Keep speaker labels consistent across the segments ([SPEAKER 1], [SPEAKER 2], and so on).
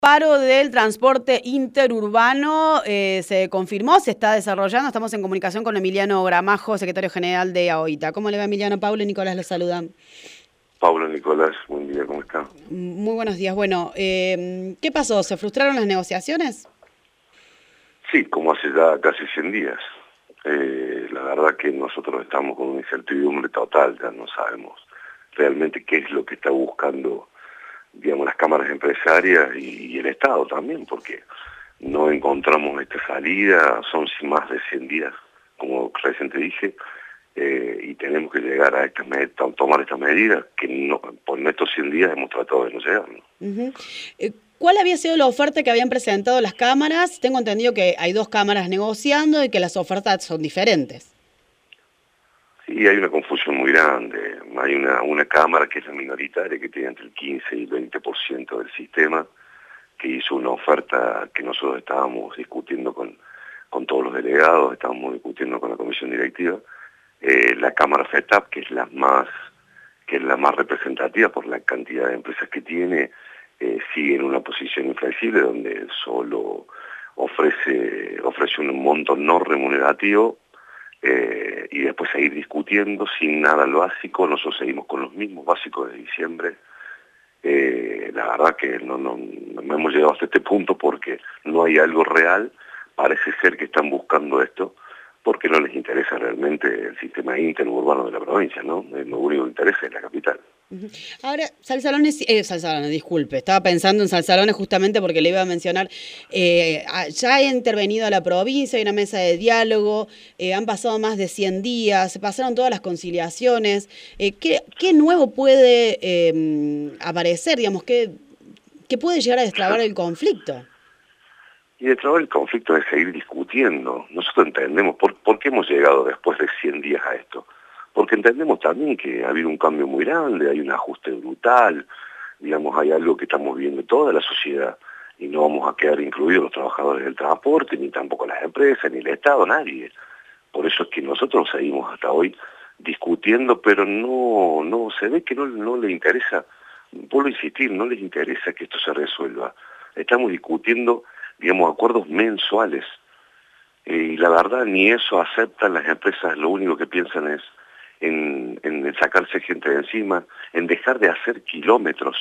[SPEAKER 1] Paro del transporte interurbano se confirmó, se está desarrollando. Estamos en comunicación con Emiliano Gramajo, secretario general de AOITA. ¿Cómo le va, Emiliano? Paulo y Nicolás lo saludan.
[SPEAKER 2] Pablo, Nicolás, buen día, ¿cómo está?
[SPEAKER 1] Muy buenos días. Bueno, ¿qué pasó? ¿Se frustraron las negociaciones?
[SPEAKER 2] Sí, como hace ya casi 100 días. La verdad que nosotros estamos con una incertidumbre total, ya no sabemos realmente qué es lo que está buscando, digamos, las cámaras empresarias y el Estado también, porque no encontramos esta salida, son más de 100 días, como recién te dije, y tenemos que llegar a tomar estas medidas que no, por estos 100 días hemos tratado de no llegar, ¿no?
[SPEAKER 1] Uh-huh. ¿Cuál había sido la oferta que habían presentado las cámaras? Tengo entendido que hay dos cámaras negociando y que las ofertas son diferentes.
[SPEAKER 2] Sí, hay una confusión muy grande. Hay una cámara que es la minoritaria, que tiene entre el 15 y el 20% del sistema, que hizo una oferta que nosotros estábamos discutiendo con todos los delegados, estábamos discutiendo con la comisión directiva. La cámara FETAP, que es la más representativa por la cantidad de empresas que tiene, sigue en una posición inflexible donde solo ofrece un monto no remunerativo, y después seguir discutiendo sin nada lo básico. Nosotros seguimos con los mismos básicos de diciembre. La verdad que no hemos llegado hasta este punto porque no hay algo real. Parece ser que están buscando esto porque no les interesa realmente el sistema interurbano de la provincia, ¿no? Lo único que interesa es la capital.
[SPEAKER 1] Uh-huh. Ahora, Salsalones, disculpe, estaba pensando en Salsalones justamente porque le iba a mencionar, ya ha intervenido a la provincia, hay una mesa de diálogo, han pasado más de 100 días, se pasaron todas las conciliaciones. ¿Qué nuevo puede aparecer, digamos, qué puede llegar a destrabar el conflicto?
[SPEAKER 2] Y detrás del conflicto es seguir discutiendo. Nosotros entendemos por qué hemos llegado después de 100 días a esto. Porque entendemos también que ha habido un cambio muy grande, hay un ajuste brutal, digamos, hay algo que estamos viendo toda la sociedad y no vamos a quedar incluidos los trabajadores del transporte, ni tampoco las empresas, ni el Estado, nadie. Por eso es que nosotros seguimos hasta hoy discutiendo, pero no se ve que no le interesa, vuelvo a insistir, no les interesa que esto se resuelva. Estamos discutiendo, digamos, acuerdos mensuales, y la verdad ni eso aceptan las empresas. Lo único que piensan es en sacarse gente de encima, en dejar de hacer kilómetros,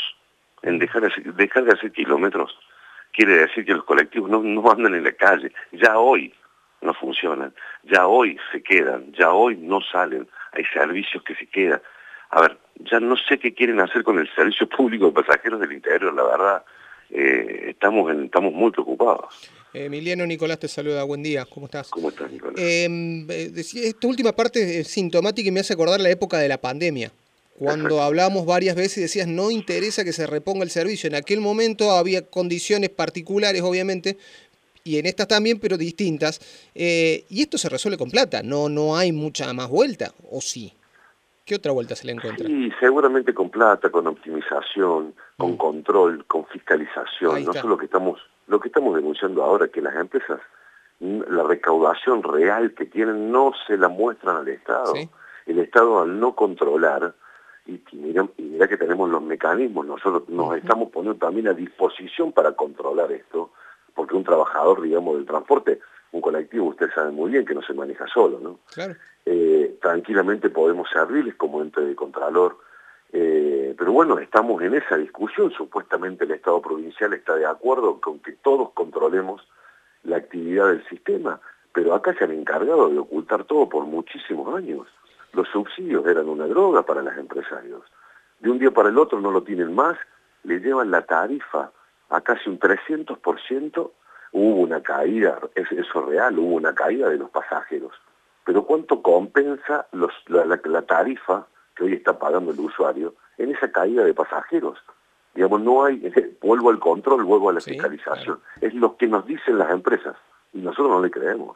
[SPEAKER 2] dejar de hacer kilómetros quiere decir que los colectivos no andan en la calle, ya hoy no funcionan, ya hoy se quedan, ya hoy no salen, hay servicios que se quedan. A ver, ya no sé qué quieren hacer con el servicio público de pasajeros del interior, la verdad, estamos muy preocupados.
[SPEAKER 3] Emiliano, Nicolás te saluda, buen día, ¿cómo estás?
[SPEAKER 2] ¿Cómo estás, Nicolás?
[SPEAKER 3] Esta última parte es sintomática y me hace acordar la época de la pandemia, cuando hablábamos varias veces y decías no interesa que se reponga el servicio. En aquel momento había condiciones particulares, obviamente, y en estas también, pero distintas, y esto se resuelve con plata, no hay mucha más vuelta, ¿o sí? ¿Qué otra vuelta se le encuentra?
[SPEAKER 2] Sí, seguramente con plata, con optimización, con control, con fiscalización. Nosotros lo que estamos denunciando ahora es que las empresas, la recaudación real que tienen no se la muestran al Estado.
[SPEAKER 3] ¿Sí?
[SPEAKER 2] El Estado, al no controlar, y mira que tenemos los mecanismos, nosotros nos estamos poniendo también a disposición para controlar esto, porque un trabajador, digamos, del transporte, un colectivo, usted sabe muy bien que no se maneja solo, ¿no?
[SPEAKER 3] Claro.
[SPEAKER 2] Tranquilamente podemos servirles como ente de contralor, pero bueno, estamos en esa discusión. Supuestamente el Estado provincial está de acuerdo con que todos controlemos la actividad del sistema, pero acá se han encargado de ocultar todo por muchísimos años. Los subsidios eran una droga para los empresarios. De un día para el otro no lo tienen más, le llevan la tarifa a casi un 300%, hubo una caída, eso es real, hubo una caída de los pasajeros. Pero ¿cuánto compensa la tarifa que hoy está pagando el usuario en esa caída de pasajeros? Digamos, no hay, vuelvo al control, vuelvo a la fiscalización. Claro. Es lo que nos dicen las empresas y nosotros no le creemos.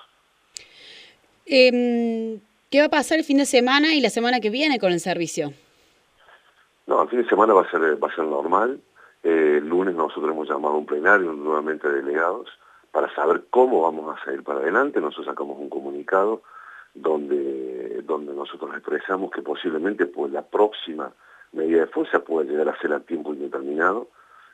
[SPEAKER 1] ¿Qué va a pasar el fin de semana y la semana que viene con el servicio?
[SPEAKER 2] No, el fin de semana va a ser normal. El lunes nosotros hemos llamado a un plenario nuevamente de delegados para saber cómo vamos a seguir para adelante. Nosotros sacamos un comunicado donde nosotros expresamos que posiblemente pues la próxima medida de fuerza pueda llegar a ser a tiempo indeterminado,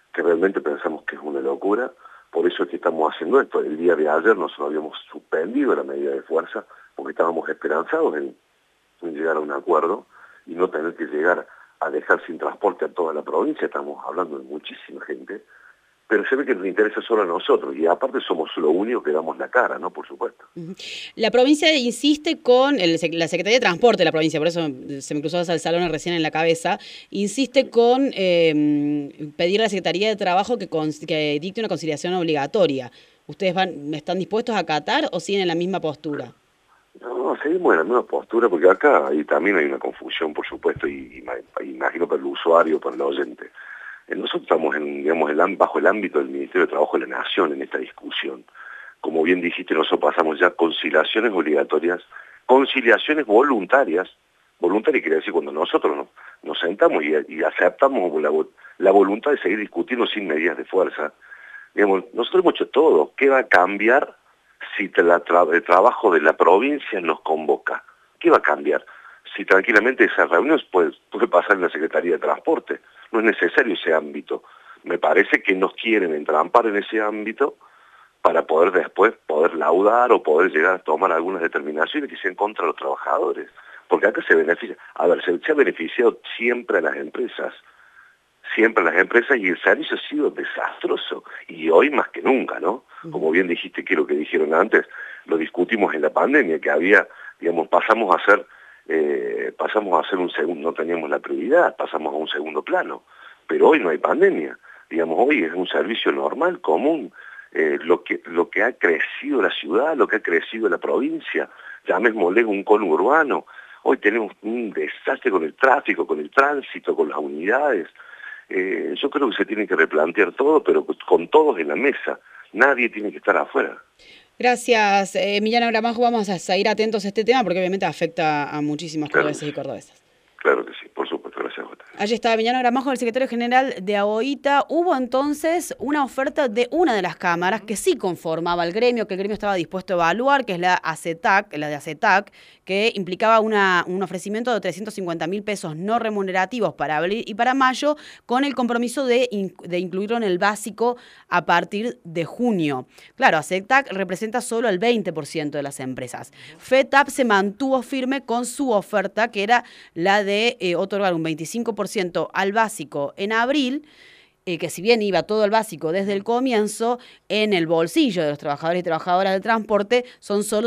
[SPEAKER 2] que realmente pensamos que es una locura. Por eso es que estamos haciendo esto. El día de ayer nosotros habíamos suspendido la medida de fuerza porque estábamos esperanzados en llegar a un acuerdo y no tener que llegar a dejar sin transporte a toda la provincia. Estamos hablando de muchísima gente, pero se ve que nos interesa solo a nosotros y aparte somos lo único que damos la cara, ¿no? Por supuesto.
[SPEAKER 1] La provincia insiste con, la Secretaría de Transporte de la provincia, por eso se me cruzó Salzalone recién en la cabeza, insiste con pedir a la Secretaría de Trabajo que dicte una conciliación obligatoria. ¿Ustedes están dispuestos a acatar o siguen en la misma postura?
[SPEAKER 2] No, seguimos en la misma postura porque acá también hay una confusión, por supuesto, y imagino para el usuario, para el oyente. Nosotros estamos bajo el ámbito del Ministerio de Trabajo de la Nación en esta discusión. Como bien dijiste, nosotros pasamos ya conciliaciones obligatorias, conciliaciones voluntarias. Voluntaria quiere decir cuando nosotros nos sentamos y aceptamos la voluntad de seguir discutiendo sin medidas de fuerza. Nosotros hemos hecho todo. ¿Qué va a cambiar si el trabajo de la provincia nos convoca? ¿Qué va a cambiar? Si tranquilamente esas reuniones puede pasar en la Secretaría de Transporte. No es necesario ese ámbito. Me parece que nos quieren entrampar en ese ámbito para poder después laudar o poder llegar a tomar algunas determinaciones que sean contra los trabajadores. Porque acá se beneficia. A ver, se ha beneficiado siempre a las empresas. Siempre a las empresas y el servicio ha sido desastroso. Y hoy más que nunca, ¿no? Como bien dijiste, que lo que dijeron antes, lo discutimos en la pandemia, que había, pasamos a ser un segundo, no teníamos la prioridad, pasamos a un segundo plano, pero hoy no hay pandemia, hoy es un servicio normal, común, lo que ha crecido la ciudad, lo que ha crecido la provincia, llamémosle un conurbano, hoy tenemos un desastre con el tráfico, con el tránsito, con las unidades. Yo creo que se tiene que replantear todo, pero con todos en la mesa, nadie tiene que estar afuera.
[SPEAKER 1] Gracias, Emiliano Gramajo. Vamos a seguir atentos a este tema porque obviamente afecta a muchísimos cordobeses y cordobesas.
[SPEAKER 2] Claro que sí, por supuesto. Gracias, Jota.
[SPEAKER 1] Allí está Emiliano Gramajo, el secretario general de AOITA. Hubo entonces una oferta de una de las cámaras que sí conformaba el gremio, que el gremio estaba dispuesto a evaluar, que es la de ACETAC, que implicaba un ofrecimiento de 350.000 pesos no remunerativos para abril y para mayo, con el compromiso de incluirlo en el básico a partir de junio. Claro, ACETAC representa solo el 20% de las empresas. FETAP se mantuvo firme con su oferta, que era la de otorgar un 25% al básico en abril, que si bien iba todo el básico desde el comienzo, en el bolsillo de los trabajadores y trabajadoras del transporte son solo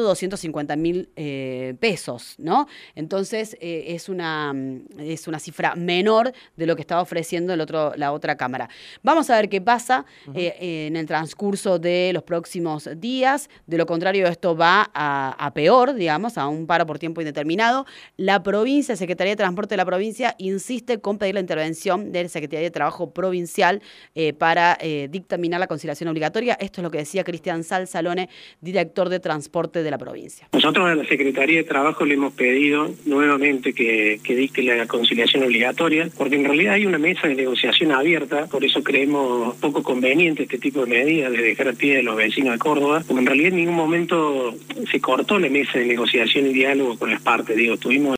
[SPEAKER 1] 250.000 pesos, ¿no? Entonces es una cifra menor de lo que estaba ofreciendo la otra cámara. Vamos a ver qué pasa en el transcurso de los próximos días. De lo contrario, esto va a peor, a un paro por tiempo indeterminado. La provincia, Secretaría de Transporte de la provincia, insiste con pedir la intervención de la Secretaría de Trabajo provincial para dictaminar la conciliación obligatoria. Esto es lo que decía Cristian Salzalone, director de Transporte de la provincia.
[SPEAKER 4] Nosotros a la Secretaría de Trabajo le hemos pedido nuevamente que dicte la conciliación obligatoria, porque en realidad hay una mesa de negociación abierta, por eso creemos poco conveniente este tipo de medidas de dejar a pie a los vecinos de Córdoba, porque en realidad en ningún momento se cortó la mesa de negociación y diálogo con las partes. Tuvimos